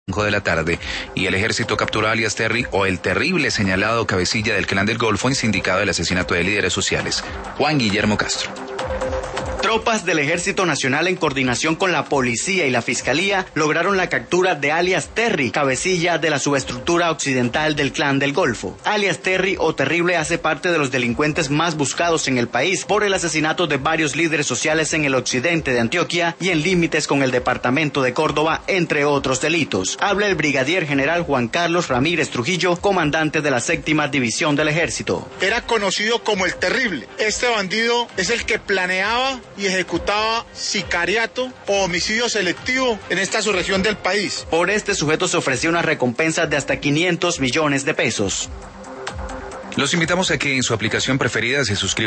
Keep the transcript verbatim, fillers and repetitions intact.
de la tarde y el ejército capturó a alias Terry, o el terrible señalado cabecilla del Clan del Golfo, insindicado del asesinato de líderes sociales. Juan Guillermo Castro. Tropas del Ejército Nacional en coordinación con la policía y la fiscalía lograron la captura de alias Terry, cabecilla de la subestructura occidental del Clan del Golfo. Alias Terry o Terrible hace parte de los delincuentes más buscados en el país por el asesinato de varios líderes sociales en el occidente de Antioquia y en límites con el departamento de Córdoba, entre otros delitos. Habla el brigadier general Juan Carlos Ramírez Trujillo, comandante de la séptima división del ejército. Era conocido como el Terrible. Este bandido es el que planeaba y ejecutaba sicariato o homicidio selectivo en esta subregión del país. Por este sujeto se ofreció una recompensa de hasta quinientos millones de pesos. Los invitamos a que en su aplicación preferida se suscriban